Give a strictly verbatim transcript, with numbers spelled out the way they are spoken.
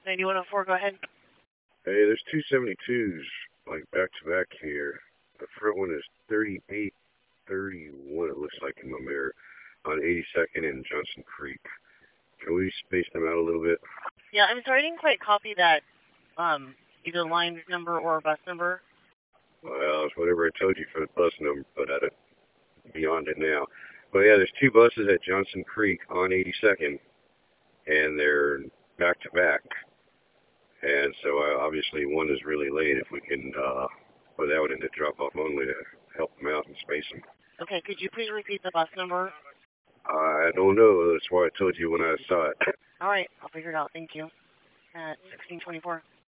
ninety-one oh four, go ahead. Hey, there's two seventy-twos, like, back-to-back here. The front one is thirty-eight thirty-one, it looks like, in my mirror, on eighty-second and Johnson Creek. Can we space them out a little bit? Yeah, I'm sorry, I didn't quite copy that, um, either line number or bus number. Well, it's whatever I told you for the bus number, but I don't, beyond it now. But yeah, there's two buses at Johnson Creek on eighty-second, and they're back-to-back. And so uh, obviously one is really late. If we can uh, put that one in the drop-off only to help them out and space them. Okay, could you please repeat the bus number? I don't know. That's why I told you when I saw it. All right, I'll figure it out. Thank you. At sixteen twenty-four.